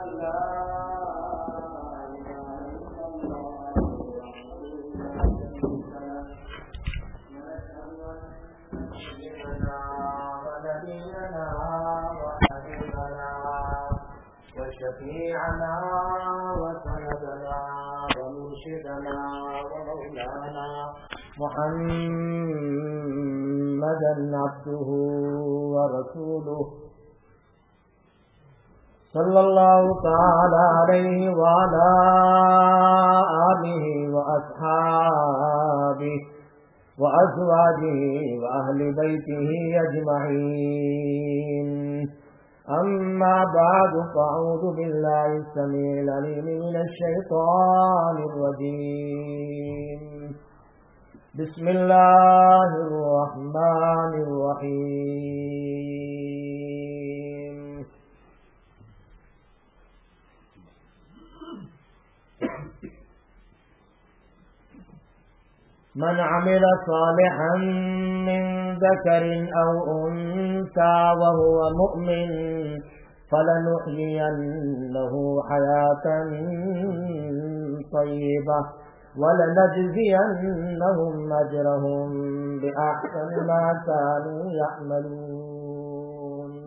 وشفيعنا وسندنا ومرشدنا ومولانا محمدا عبده ورسوله صلى الله تعالى عليه وعلى آله وأصحابه وأزواجه وأهل بيته أجمعين. أما بعد فأعوذ بالله السميع العليم من الشيطان الرجيم. بسم الله الرحمن الرحيم. من عمل صالحا من ذكر أو أنثى وهو مؤمن فلنحيينه حياة طيبة ولنجزينهم أجرهم بأحسن ما كانوا يعملون.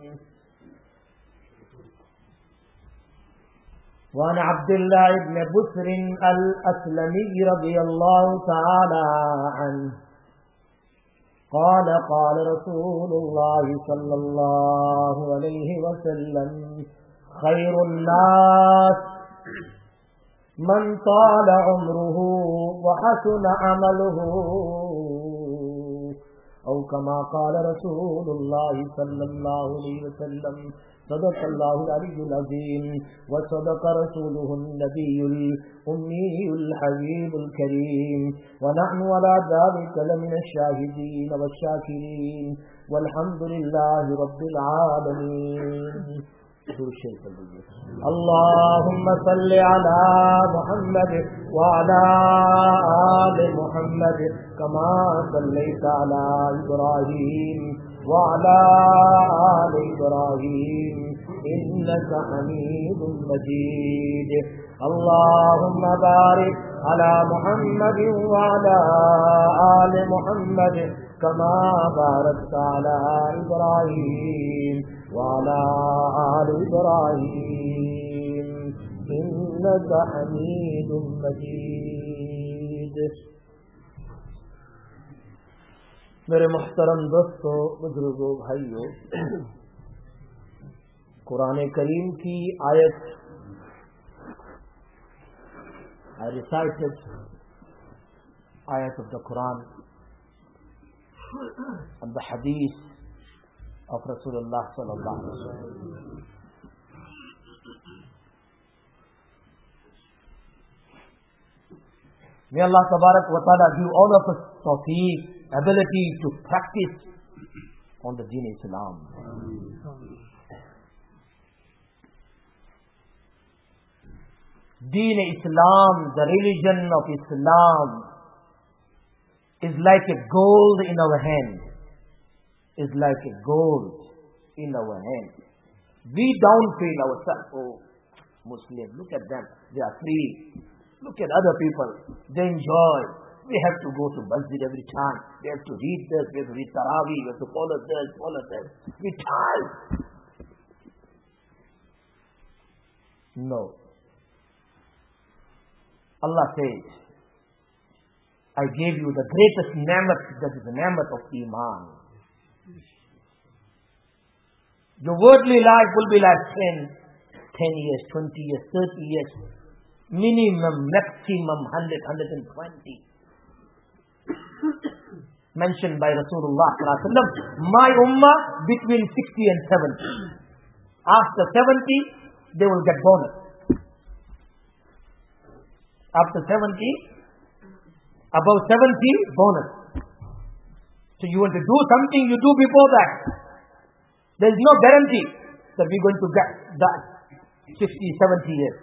وعن عبد الله بن بسر الأسلمي رضي الله تعالى عنه قال قال رسول الله صلى الله عليه وسلم خير الناس من طال عمره وحسن عمله أو كما قال رسول الله صلى الله عليه وسلم. صدق الله العلي العظيم وصدق رسوله النبي الأمي الحبيب الكريم ونحن على ذلك لمن الشاهدين والشاكرين والحمد لله رب العالمين. اللهم صل على محمد وعلى آل محمد كما صليت على إبراهيم وعلى آل إبراهيم إنك حميد مجيد. اللهم بارك على محمد وعلى آل محمد كما باركت على إبراهيم وعلى آل إبراهيم إنك حميد مجيد. मेरे मुहतरम दोस्तों, बुजुर्गों, भाइयों, कुरान करीम की आयत I recited ayat of the Quran and the hadith of Rasulullah sallallahu alaihi wasallam. May Allah tabarak wa ta'ala give all of us tawfiq, ability to practice on the Deen Islam. Deen Islam, the religion of Islam, is like a gold in our hand. Is like a gold in our hand. We don't feel ourselves, oh, Muslim, look at them, they are free. Look at other people, they enjoy. We have to go to masjid every time. We have to read this, we have to read Taraweeh, we have to follow this, follow this. We tired. No. Allah says, I gave you the greatest ni'mat, that is the ni'mat of Iman. Your worldly life will be like 10 years, 20 years, 30 years. Minimum, maximum 100, 120. Mentioned by Rasulullah sallallahu alaihi wasallam, my ummah between 60 and 70. After 70, they will get bonus. After 70, above 70, bonus. So you want to do something, you do before that. There is no guarantee that we're going to get that 60, 70 years.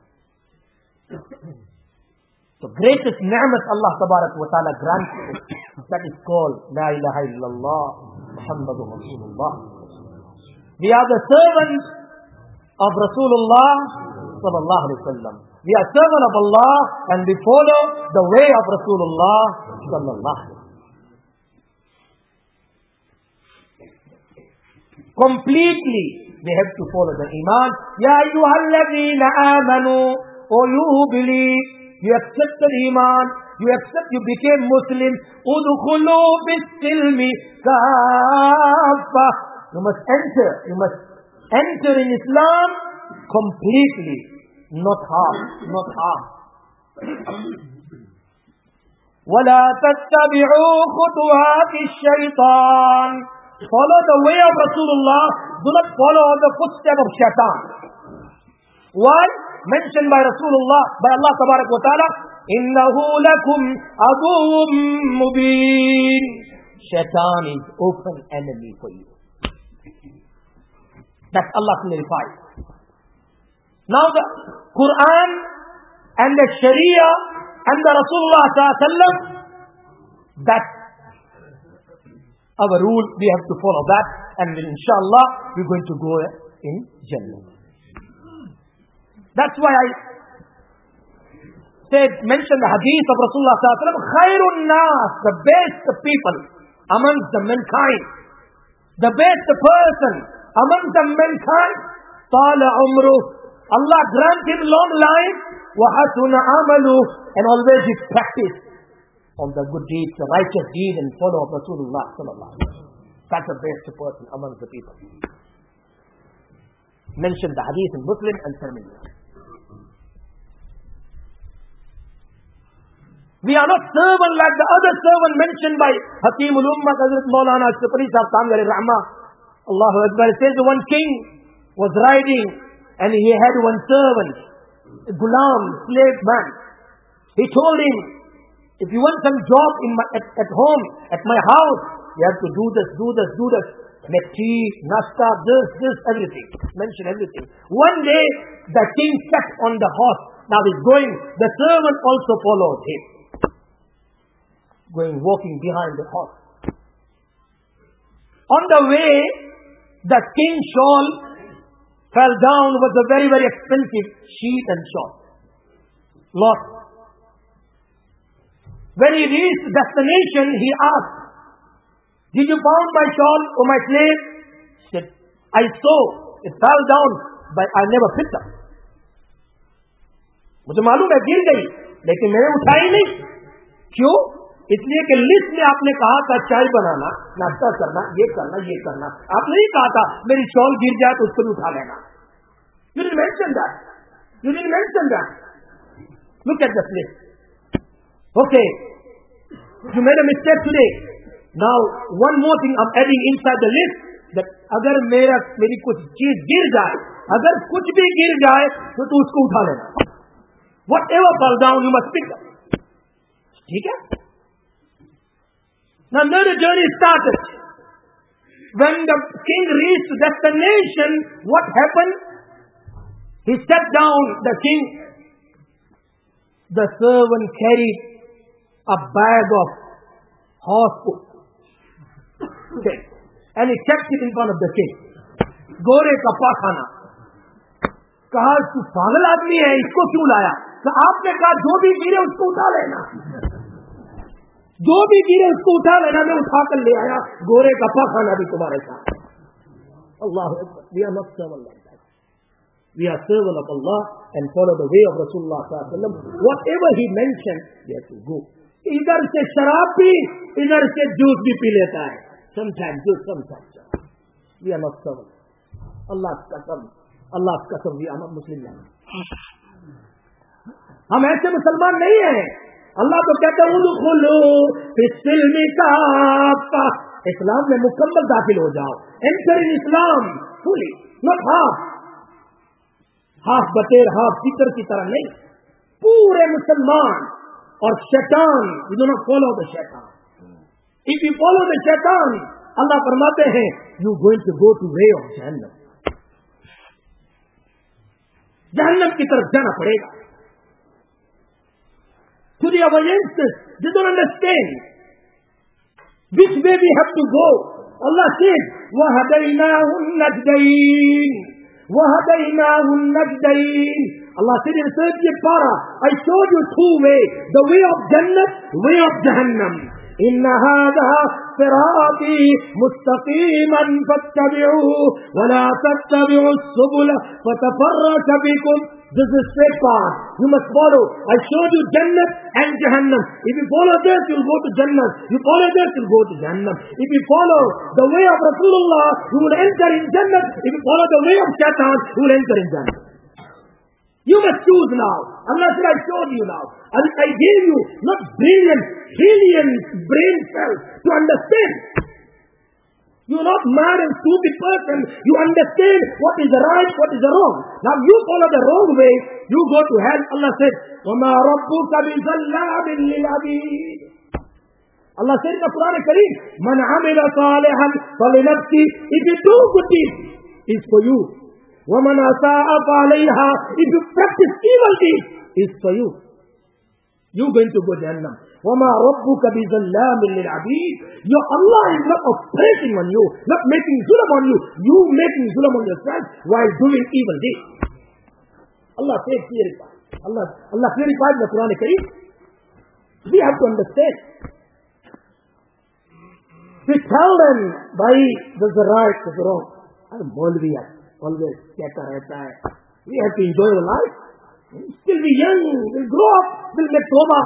The greatest ni'mat Allah tabarak wa ta'ala grants us, that is called La ilaha illallah Muhammadur Rasulullah. We are the servants of Rasulullah sallallahu alaihi wasallam. We are servant of Allah and we follow the way of Rasulullah sallallahu alaihi wasallam. Completely we have to follow the Iman. Ya ayyuhalladheena amanu, oh you who believe, you accepted Iman, you became Muslim. Udkhulu bis-silmi kaffa. You must enter in Islam completely, not half. وَلَا تَتَّبِعُوا خُطُوَاتِ الشَّيْطَانِ. Follow the way of Rasulullah. Do not follow the footsteps of Shaitan. Why? Mentioned by Rasulullah, by Allah Tabarak wa Ta'ala, إِنَّهُ لَكُمْ عَدُوٌّ مُبِينٌ. Shaitan is open enemy for you. That's Allah clarified. Now the Quran and the Sharia and the Rasulullah sallallahu alaihi wasallam, that's our rule. We have to follow that, and inshallah we're going to go in Jannah. That's why I mentioned the hadith of Rasulullah sallallahu alaihi wasallam, Khairun Nas, the best people amongst the mankind, the best person amongst the mankind, Tala Umru, Allah grant him long life, wa hasuna amalu, and always his practice on the good deeds, the righteous deed, and follow of Rasulullah sallallahu alaihi wasallam. That's the best person among the people. Mentioned the hadith in Muslim and Tirmidhi. We are not servant like the other servant mentioned by Hakim ul-Ummah, Hazrat Maulana Ashrafali Sahib Tanwir al-Rahmah. Allahu Akbar. It says one king was riding and he had one servant, a gulam, slave man. He told him, if you want some job at home, at my house, you have to do this. Make tea, nasta, this, everything. Mention everything. One day, the king sat on the horse. Now he's going. The servant also followed him. Walking behind the horse. On the way, the king's shawl fell down. Was a very, very expensive sheet and shawl. Lost. When he reached destination, he asked, did you found my shawl or my slave? He said, I saw. It fell down, but I never picked up. मुझे मालूम है गिर गई, लेकिन मैंने उठाई नहीं. क्यों? इसलिए कि लिस्ट में आपने कहा था चाय बनाना, नाश्ता करना, ये करना. आपने नहीं कहा था मेरी शॉल गिर जाए तो उसको भी उठा लेना. You didn't mention that. Look at this list. Okay, you made a mistake today. Now one more thing I'm adding inside the list, that अगर मेरी कुछ चीज गिर जाए, अगर कुछ भी गिर जाए तो तू उसको उठा लेना. Whatever fall down, you must pick up. ठीक है? Now the journey started. When the king reached destination, what happened? He sat down, the king. The servant carried a bag of horse food. Okay. And he kept it in front of the king. गोरे का पाखाना. कहा तू पागल आदमी है, इसको क्यों लाया? तो आपने कहा जो भी गिरे उसको उठा लेना. मैं उठा कर ले आया. गोरे का पाखाना भी तुम्हारे साथ. Allahu Akbar. We are not servant like that. We are servant of Allah and follow the way of Rasulullah sallallahu alaihi wasallam. Whatever he mentioned, we have to go. इधर से शराब पी, इधर से जूस भी P लेता है. Sometimes juice, sometimes sharaab. We are not servant. Allah's qasam, we are not Muslim. हम ऐसे मुसलमान नहीं हैं. अल्लाह तो कहते हैं उदखुलू फिस्सिल्मि काफ़ा. इस्लाम में मुकम्मल दाखिल हो जाओ. Enter in Islam fully, not half बटेर, half सीकर की तरह नहीं. पूरे मुसलमान. और शैतान, you do not follow the shaitan. If you follow the shaitan, Allah फरमाते हैं, you going to go to way of Jahannam. जहन्नम की तरफ जाना पड़ेगा. Today our youngsters, they don't understand which way we have to go. Allah says, وَهَدَيْنَاهُ النَّجْدَيْنِ وَهَدَيْنَاهُ النَّجْدَيْنِ. Allah said in the 30th para, I showed you two ways, the way of Jannah, way of Jahannam. إِنَّ هَذَا صِرَاطِي مُسْتَقِيمًا فَاتَّبِعُوهُ وَلَا تَتَّبِعُوا السُّبُلَ فَتَفَرَّقَ بِكُمْ. This is straight path. You must follow. I showed you Jannah and Jahannam. If you follow this, you'll go to Jannah. You follow this, you'll go to Jahannam. If you follow the way of Rasulullah, you will enter in Jannah. If you follow the way of Shaitan, you will enter in Jannah. You must choose now. Allah said, I showed you now. I gave you not brilliant, trillions brain cells to understand. You're not mad and stupid person. You understand what is the right, what is the wrong. Now you follow the wrong way, you go to hell. Allah said, وَمَا رَبُّكَ بِظَلَّامٍ لِلْعَبِيدِ. Allah said in the Quran Kareem, مَنْ عَمِلَ صَالِحًا فَلِنَفْسِهِ. If you do good deeds, it's for you. وَمَنْ أَسَاءَ فَعَلَيْهَا. If you practice evil deeds, it's for you. You're going to go to Jannah. وَمَا رَبُّكَ بِظَلَّامٍ لِلْعَبِيدِ. Your Allah is not operating on you, not making zulm on you. You making zulm on yourself while doing evil deeds. Allah says purify. Allah purified the Quran Kareem. We have to understand. We tell them why there's the right, there's the wrong. I'm Maulvi, always कहता रहता है. We have to enjoy the life. Still be young, we'll grow up, we'll make tawbah.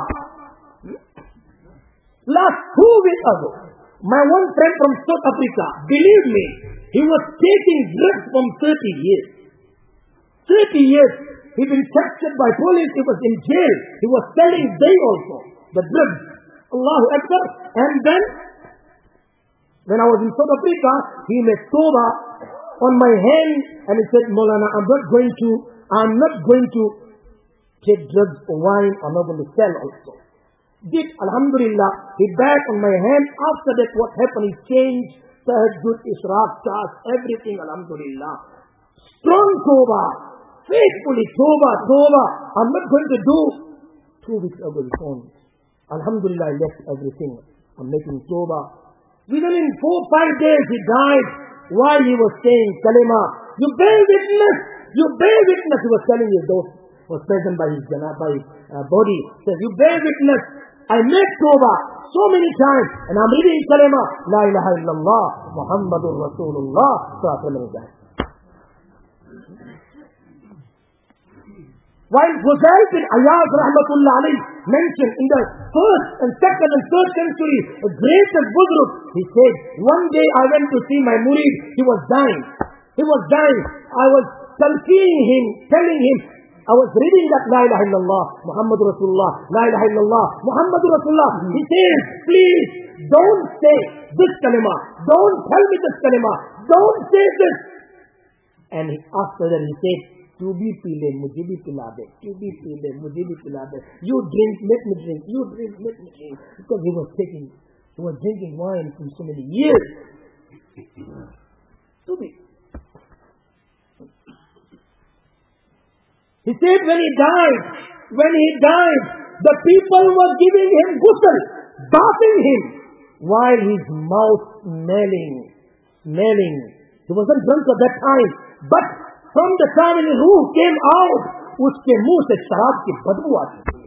Last 2 weeks ago, my one friend from South Africa, believe me, he was taking drugs from 30 years. 30 years. He'd been captured by police, he was in jail. He was selling they also, the drugs. Allahu Akbar. And then, when I was in South Africa, he made tawbah on my hand and he said, Maulana, I'm not going to take drugs or wine, I'm not going to sell also. Did, alhamdulillah, he back on my hand. After that, what happened? He changed, tahajjud, israq, task, everything, alhamdulillah. Strong tawbah, faithfully tawbah. I'm not going to do. 2 weeks ago, he phoned. Alhamdulillah, I left everything. I'm making tawbah. Within 4-5 days, he died while he was saying kalima. You bear witness. He was telling his dost, was present by his body. Says, you bear witness. I made tawbah so many times, and I'm reading kalima, La ilaha illallah, Muhammadur Rasulullah, While Fuzail bin Ayaz rahmatullah alayh mentioned in the 1st and 2nd and 3rd century, the greatest Budruk, he said, one day I went to see my murid, he was dying. I was telling him, I was reading that La ilaha illallah, Muhammadur Rasulullah, La ilaha illallah, Muhammadur Rasulullah. He says, please, don't say this kalima. Don't tell me this kalima. Don't say this. And after that he said, tu bhi pee le, mujhe bhi pila de. Tu bhi pee le, mujhe bhi pila de. You drink, let me drink. You drink, let me drink. Because he was drinking wine for so many years. Tu bhi. He said when he died, the people were giving him ghusl, bathing him, while his mouth smelling. He wasn't drunk at that time, but from the time his ruh came out, uske muh se sharab ki badbu aati thi.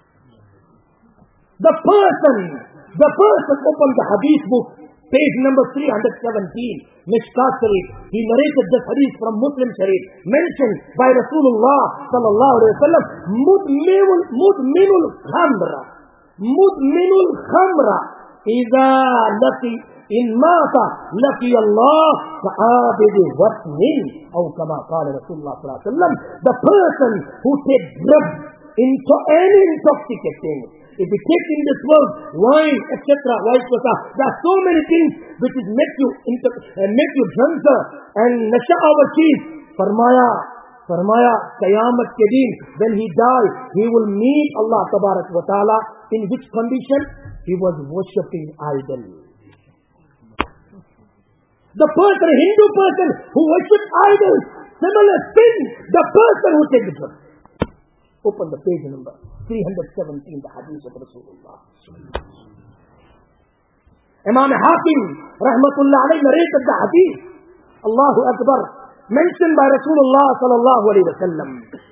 The person opened the hadith book, page number 317, Mishkat Sharif. He narrated this hadith from Muslim Sharif, mentioned by Rasulullah sallallahu alaihi wasallam, mudminul khamra, idha laki in mata laki Allah ka'abid watnin, or kama qala Rasulullah sallallahu alaihi wasallam, the person who takes drugs into any intoxicating. If you take in this world wine, etc., vice versa, there are so many things which is make you drunker and nasha our cheese. Farmaya, Qayamat ke din, when he dies, he will meet Allah Tabarak wa Ta'ala. In which condition? He was worshipping idol. The person, a Hindu person who worships idols, similar sin, the person who takes the drug. Open the page number 317, the hadith of Rasulullah. Imam Hakim rahmatullah alayhi narrated the hadith. Allahu Akbar. mentioned by Rasulullah sallallahu alaihi wasallam.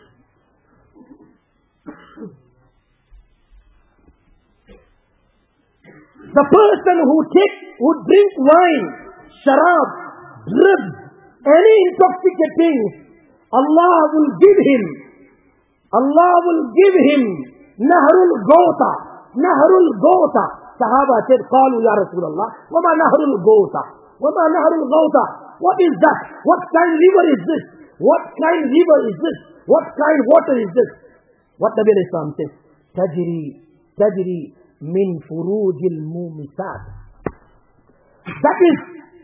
The person who drink wine, sharab, drugs, any intoxicating, Allah will give him Nahrul Gauta. Nahrul Gauta. Sahaba said, Qalu ya Rasulullah, Wama Nahrul Gauta? Wama Nahrul Gauta? What is that? What kind river is this? What kind river is this? What kind water is this? What Nabi alayhi salam says, Tajri min furujil mumisat. That is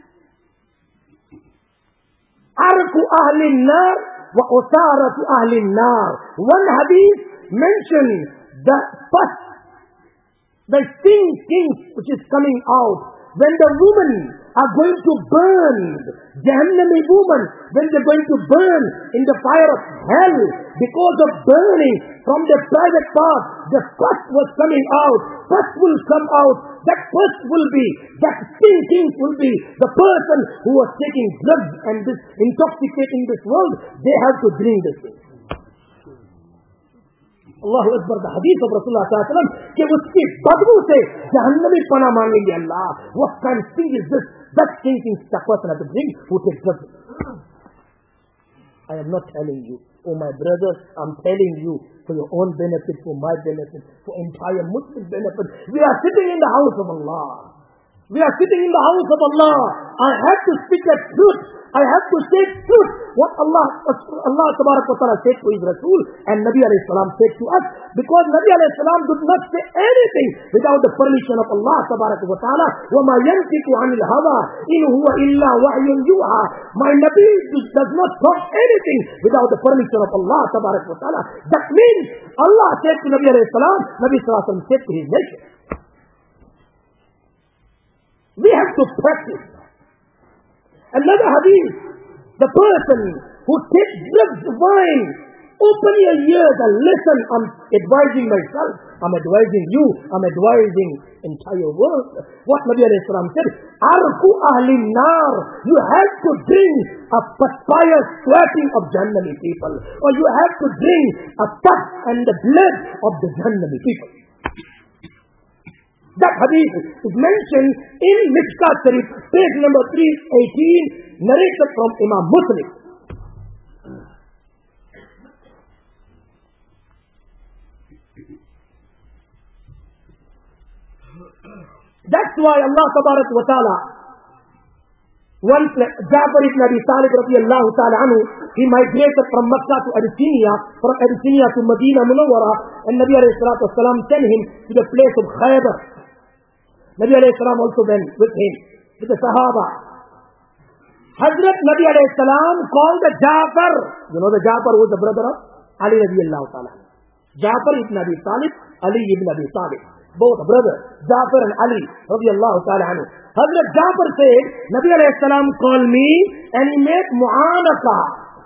arku ahli nar wa usaratu ahli nar. One hadith mentioned the pus, the things which is coming out when the women are going to burn, Jahannami women, when they're going to burn in the fire of hell because of burning from their private part, the pus was coming out. Pus will come out. That pus will be, that things will be the person who was taking drugs and this intoxicating this world. They have to drink this thing. Allahu Akbar, the hadith of Rasulullah sallallahu alaihi wasallam कि उसकी बदबू से जहन्नमी पना मांगेंगे अल्लाह. What kind of thing is this? That thinking the person has to drink who takes drugs. I am not telling you, oh my brothers, I'm telling you for your own benefit, for my benefit, for entire Muslim benefit. We are sitting in the house of Allah. We are sitting in the house of Allah. I have to speak the truth. I have to say truth. What Allah Tabarak wa Ta'ala said to His Rasul and Nabi alayhi salam said to us. Because Nabi alayhi salam did not say anything without the permission of Allah Tabarak wa Ta'ala. وَمَا يَنْتِقُ عَنِ الْهَوَىٰ إِنْ هُوَ إِلَّا وَحْيٌ يُوحَىٰ. My Nabi does not talk anything without the permission of Allah Tabarak wa Ta'ala. That means Allah said to Nabi alayhi salam, Nabi sallallahu alayhi wa sallam said to his nation. We have to practice. Another hadith, the person who takes drugs, wine, open your ears and listen. I'm advising myself, I'm advising you, I'm advising entire world. What Nabi alayhi salam said, Arku ahli nar. You have to drink a perspire sweating of Jahannami people. Or you have to drink a pus and the blood of the Jahannami people. That hadith is mentioned in Mishkat Sharif, page number 318, narrated from Imam Muslim. That's why Allah Tabarak wa Ta'ala, once Ja'far ibn Abi Talib radiyallahu ta'ala anhu, he migrated from Makkah to Abyssinia, from Abyssinia to Medina Munawwara, and Nabi alayhi salatu wasalam sent him to the place of Khaybar. Nabi alayhi salam also went with him, with the Sahaba. Hazrat Nabi alayhi salam called the Ja'far. You know the Ja'far was the brother of Ali radiyallahu ta'ala. Ja'far ibn Abi Talib, Ali ibn Abi Talib. Both brothers, Ja'far and Ali radiyallahu ta'ala anhu. Hazrat Ja'far said, Nabi alayhi salam called me and he made mu'anaka.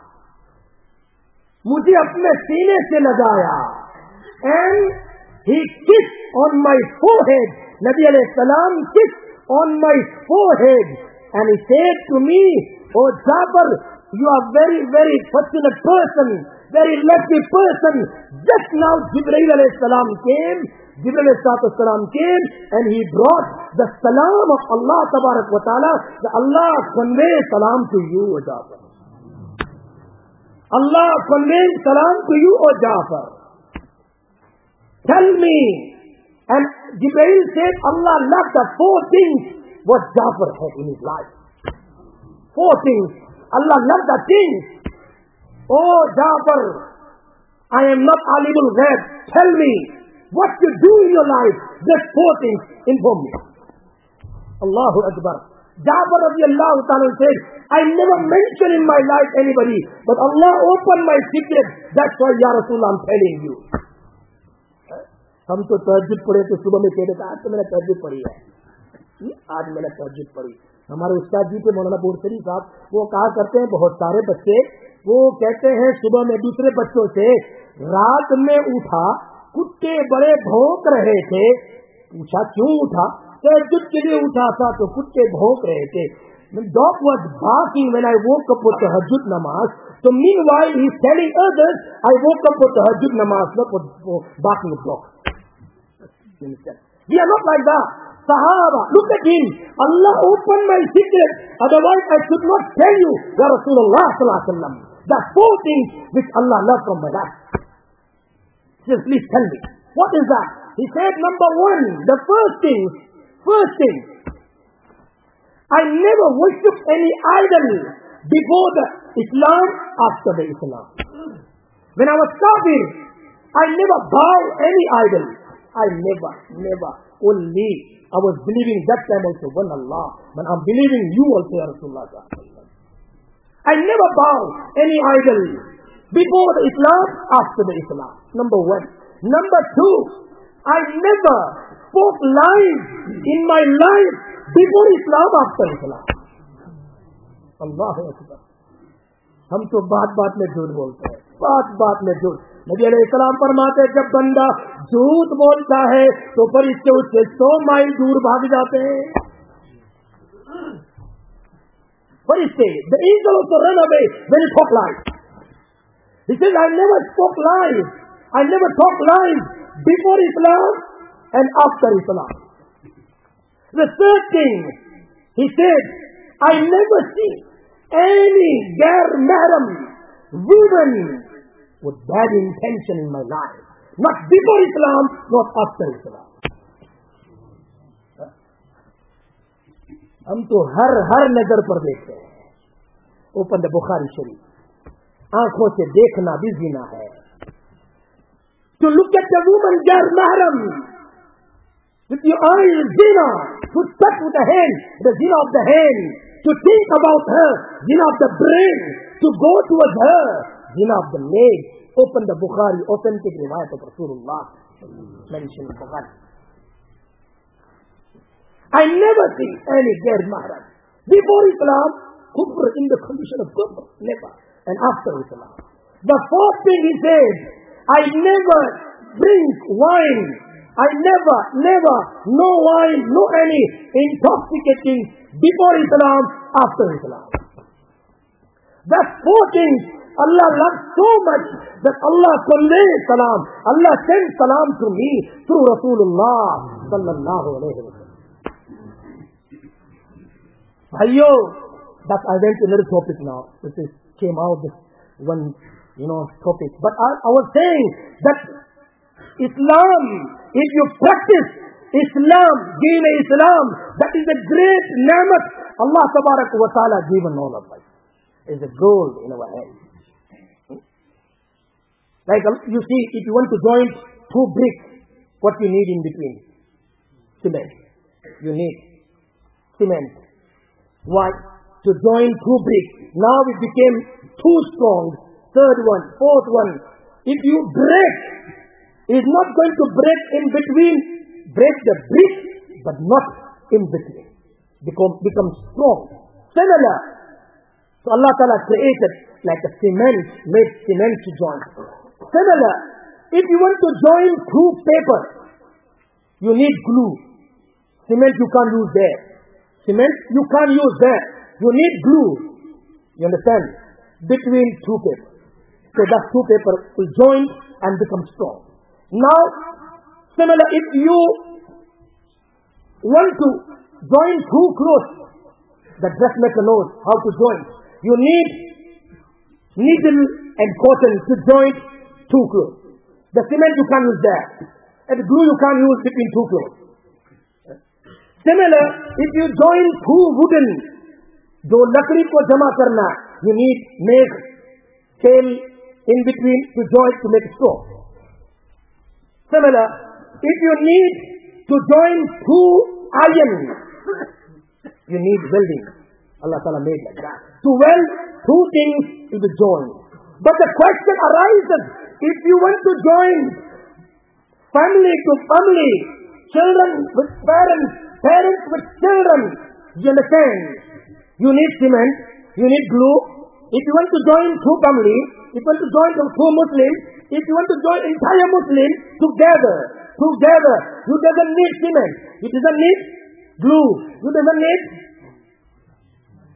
मुझे अपने सीने से लगाया. And he kissed on my forehead. Nabi alayhi salam kissed on my forehead and he said to me, oh Ja'far, you are very, very fortunate person, very lucky person. Just now Jibreel alayhi salam came, Jibreel alayhi salam came and he brought the salam of Allah Tabarak wa Ta'ala. Allah conveys salam to you, O Ja'far. Allah conveys salam to you, O Ja'far. Tell me. And Jibreel said Allah loved the four things what Ja'far had in his life. Four things. Allah loved the things. Oh Ja'far, I am not alimul ghaib. Tell me what you do in your life. Just four things. Inform me. Allahu Akbar. Ja'far radiyallahu ta'ala said, I never mentioned in my life anybody, but Allah opened my secret. That's why Ya Rasulullah, I'm telling you. हम तो तहज्जुद पढ़े तो सुबह में कहते थे आज तो मैंने तहज्जुद पढ़ी है, आज मैंने तहज्जुद पढ़ी. हमारे उस्ताद जी थे मौलाना बोरसरी साहब, वो कहा करते हैं बहुत सारे बच्चे वो कहते हैं सुबह में दूसरे बच्चों से, रात में उठा कुत्ते बड़े भौंक रहे थे. पूछा क्यों उठा? तहज्जुद के लिए उठा था तो कुत्ते भौंक रहे थे. The dog was barking when I woke up with the Tahajjud namaz. So meanwhile, he's telling others, I woke up with the Tahajjud namaz, not for barking a dog. You understand? We are not like that. Sahaba, look at him. Allah opened my secret. Otherwise, I could not tell you, Ya Rasulullah sallallahu alaihi wasallam. The 4 things which Allah loves from my life. He says, please tell me. What is that? He said, number 1, the first thing, I never worshipped any idol before the Islam, after the Islam. When I was kafir, I never bowed any idol. I never. Only I was believing that time also one Allah. But I'm believing you also, Ya Rasulullah. I never bowed any idol before the Islam, after the Islam. Number 1. Number 2, I never spoke lies in my life before Islam, after Islam. Allahu Akbar. हम तो बात में झूठ बोलते हैं, बात में झूठ. नबी अलैहिस्सलाम फरमाते जब बंदा झूठ बोलता है तो फरिश्ते उससे 100 माइल दूर भाग जाते हैं. फरिश्ते, the angel also run away when he talk lies. He says, I never spoke lies. I never talked lies before Islam and after Islam. The third thing, he said, I never see any gair mahram women with bad intention in my life. Not before Islam, not after Islam. हम तो हर नजर पर देखते हैं. Open the Bukhari Sharif. आंखों से देखना भी ज़िना है. To look at the woman gair mahram with your eyes is zina. To touch with the hand, the zina of the hand. To think about her, zina of the brain. To go towards her, zina of the leg. Open the Bukhari, authentic riwayat of Rasulullah. Mention Bukhari. I never see any gair mahram. Before Islam, kufr in the condition of kufr. Never. And after Islam. The 4th thing he said, I never drink wine. I never, no wine, no any intoxicating before Islam, after Islam. That's 4 things Allah loves so much that Allah conveys salam. Allah sends salam to me through Rasulullah sallallahu alayhi wa sallam. Bhaiyo, that I went to another topic now. This came out this one, topic. But I was saying that Islam, if you practice Islam, Deen Islam, that is a great ni'mat Allah tabarak wa ta'ala given all of us. It's a gold in our hands. Like you see, if you want to join 2 bricks, what you need in between? Cement. You need cement. Why? To join 2 bricks. Now it became too strong. 3rd one, 4th one. If you break, it's not going to break in between. Break the brick, but not in between. Become strong. Similar. So Allah Ta'ala created like a cement, made cement to join. Similar. If you want to join 2 papers, you need glue. Cement you can't use there. Cement you can't use there. You need glue. You understand? Between 2 papers. So that 2 papers will join and become strong. Now, similar, if you want to join 2 clothes, the dressmaker knows how to join. You need needle and cotton to join 2 clothes. The cement you can't use there. And the glue you can't use between 2 clothes. Similar, if you join 2 wooden, जो लकड़ी को जमा करना, you need make scale in between to join to make straw. Similar, if you need to join 2 iron, you need welding. Allah Ta'ala made like that. To weld 2 things will be joined. But the question arises, if you want to join family to family, children with parents, parents with children, you understand? You need cement, you need glue. If you want to join 2 families, if you want to join 2 Muslims, if you want to join entire Muslims together, you doesn't need cement, you doesn't need glue, you doesn't need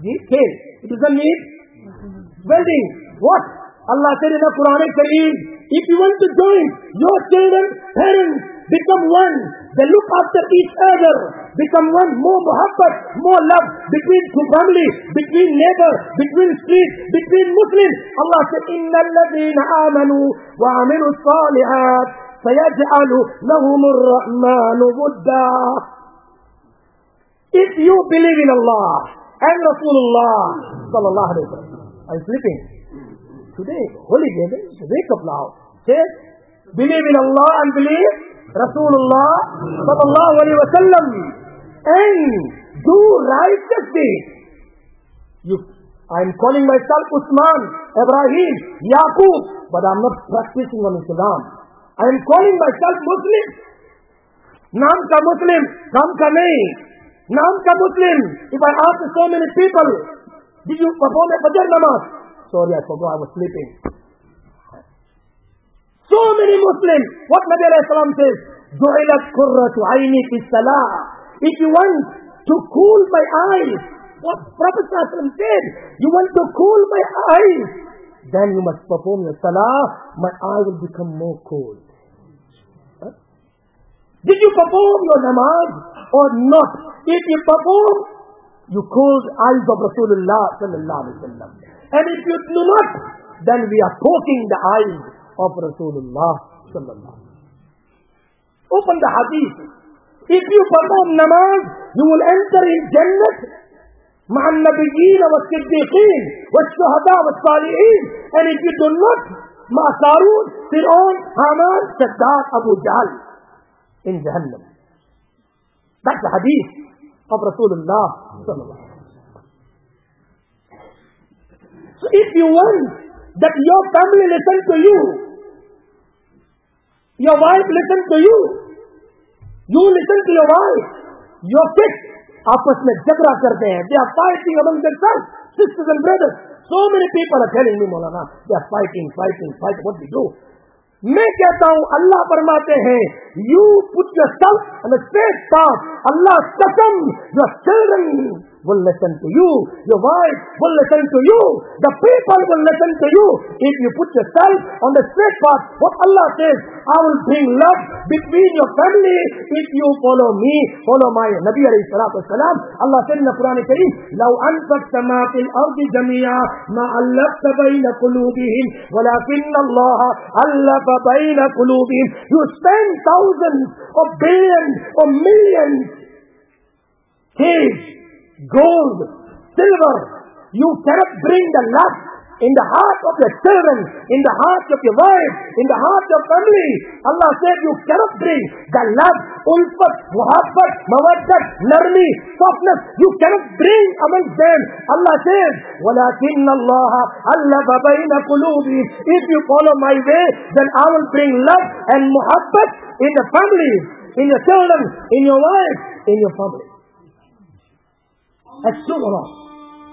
Cave. It doesn't need welding. What? Allah said in the Quran Kareem, if you want to join your children, parents, become one. They look after each other. Become one. More muhabbat, more love between two families, between neighbors, between streets, between Muslims. Allah said, Inna alladhina amanu wa amilu salihat sayaj'alu lahumur rahmanu wudda. If you believe in Allah and Rasulullah sallallahu alaihi wasallam, I'm sleeping. Today, holy day, wake up now. Say, believe in Allah and believe Rasulullah sallallahu alaihi wasallam and do righteous deeds. I'm calling myself Usman, Ibrahim, Yaqub, but I'm not practicing on Islam. I am calling myself Muslim. Naam ka Muslim, kam ka nahi. Naam ka Muslim. If I ask so many people, did you perform a Fajr namaz? Sorry, I forgot, I was sleeping. So many Muslims. What Nabi alayhi salam says? Ju'ilat qurratu ayni fi salah. If you want to cool my eyes, what Prophet ﷺ said, you want to cool my eyes, then you must perform your salah, my eye will become more cold. Huh? Did you perform your namaz or not? If you perform, you cool the eyes of Rasulullah sallallahu alaihi wasallam. And if you do not, then we are poking the eyes of Rasulullah sallallahu alaihi wasallam. Open the hadith. If you perform namaz, you will enter in Jannah مع النبيين والصديقين والشهداء والصالحين. And if you do not, مع قارون, فرعون, Haman, Shaddad, Abu Jahl in Jahannam. That's the hadith of Rasulullah sallallahu alaihi wasallam. So if you want that your family listen to you, your wife listen to you, you listen to your wife, your kids आपस में झगड़ा करते हैं. They are fighting among themselves, sisters and brothers. So many people are telling me, Maulana, they are fighting. What we do? मैं कहता हूँ, अल्लाह फरमाते हैं, you put yourself on the straight path. Allah's qasam, your children will listen to you. Your wife will listen to you. The people will listen to you. If you put yourself on the straight path, what Allah says, I will bring love between your family if you follow me, follow my Nabi alayhi salatu wasalam. Allah said in the Quran Kareem, لو أنفقت ما في الأرض جميعا ما ألفت بين قلوبهم ولكن الله ألف بين قلوبهم. You spend thousands or billions or millions, gold, silver, you cannot bring the love in the heart of your children, in the heart of your wife, in the heart of family. Allah said you cannot bring the love, ulfat, muhabbat, mawaddat, narmi, softness. You cannot bring among them. Allah says, وَلَكِنَّ اللَّهَ أَلَّفَ بَيْنَ قُلُوبِهِمْ. If you follow my way, then I will bring love and muhabbat in the family, in your children, in your wife, in your family. As-sughra.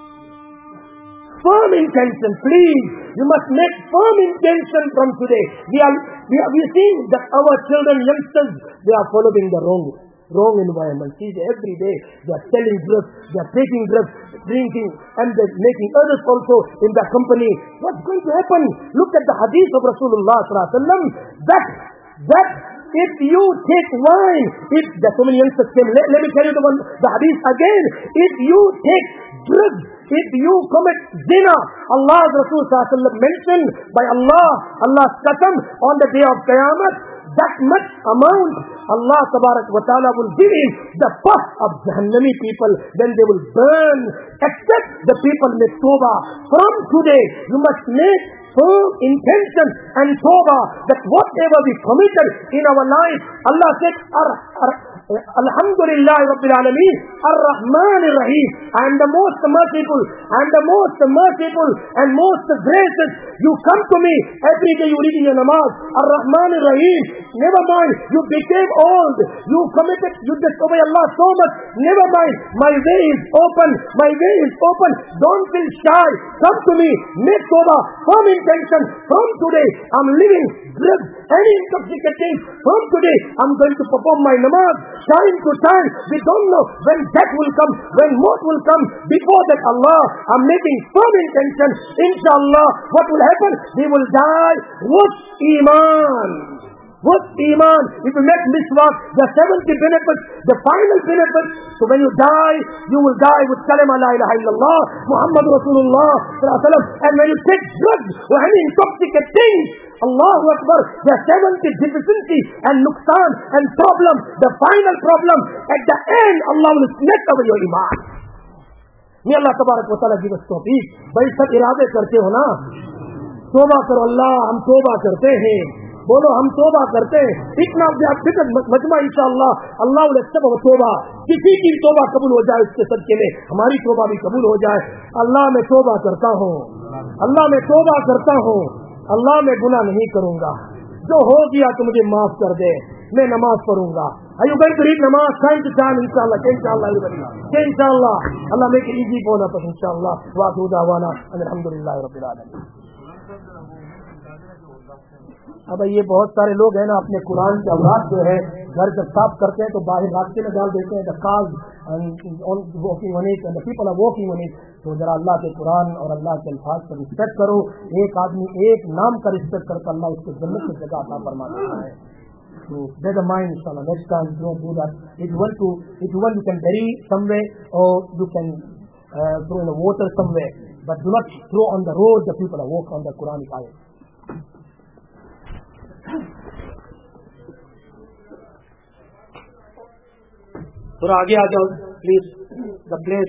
Firm intention, please. You must make firm intention from today. We see that our children, youngsters, they are following the wrong environment. See, every day they are selling drugs, they are taking drugs, drinking, and they are making others also in the company. What's going to happen? Look at the hadith of Rasulullah sallallahu alaihi wasallam. That if you take wine, if the so many youngsters came, let me tell you the hadith again. If you take drugs, if you commit zina, Allah's Rasul sallallahu alaihi wasallam mentioned by Allah's qasam on the day of Qiyamah, that much amount Allah tabarak wa ta'ala will give him the pot of Jahannami people, then they will burn, except the people make tawbah. From today, you must make firm intention and tawbah that whatever we committed in our life, Allah said, Alhamdulillah Rabbil Alameen, Ar-Rahman Ar-Rahim. I am the most merciful, and most gracious. You come to me every day, you read in your namaz, Ar-Rahman Ar-Rahim. Never mind, you became old, you disobey Allah so much. Never mind, my way is open. Don't feel shy. Come to me, make tawbah, firm intention. From today, I'm living drugs, any intoxicating. From today, I'm going to perform my namaz. time to time. We don't know when death will come, when maut will come. Before that, Allah, I'm making firm intention. Inshallah, what will happen? We will die with Iman. With Iman. If you make miswak, the 70 benefits, the final benefit. So when you die, you will die with kalima la ilaha illallah, Muhammad Rasulullah sallallahu alaihi wasallam. And when you take drugs or any intoxicant things, Allahu Akbar, the 70 deficiency and nuqsan and problem, the final problem, at the end, Allah will snatch away your Iman. May Allah tabarak wa ta'ala give us tawfiq. भाई सब इरादे करते हो ना, तौबा करो अल्लाह, हम तौबा करते हैं. बोलो हम तौबा करते हैं. इतना फिक्र मजमा इंशाअल्लाह अल्लाह will accept our तौबा. किसी की तौबा कबूल हो जाए उसके सदके में हमारी तौबा भी कबूल हो जाए. अल्लाह मैं तौबा करता हूँ, अल्लाह मैं तौबा करता हूँ, अल्लाह मैं गुनाह नहीं करूंगा. जो हो गया तो मुझे माफ कर दे. मैं नमाज पढ़ूंगा. Are you going to read namaz time to time inshallah? Inshallah everybody. Inshallah. Allah make it easy for us inshallah. Wa atu da'wana alhamdulillahi rabbil alamin. अब ये बहुत सारे लोग हैं ना अपने कुरान के औलाद जो है घर जब साफ करते हैं तो बाहर रास्ते में डाल देते हैं. The cars and walking on it and the people are walking on it. तो जरा अल्लाह के कुरान और अल्लाह के अल्फाज का रिस्पेक्ट करो. एक आदमी एक नाम का रिस्पेक्ट करके अल्लाह उसको जन्नत की जगह अता फरमा देता है. So bear the mind inshallah. Next time don't do that. If you want you can bury somewhere or you can throw in the water somewhere. But do not throw on the road the people are walking on the Quranic ayat. थोड़ा आगे आ जाओ please. The place,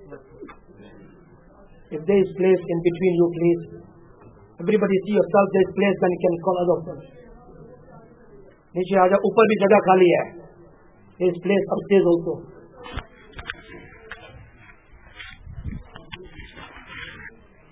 if there is place in between you please. Everybody see yourself, there is place, then you can call others. नीचे आ जाओ, ऊपर भी जगह खाली है. there is place upstairs also.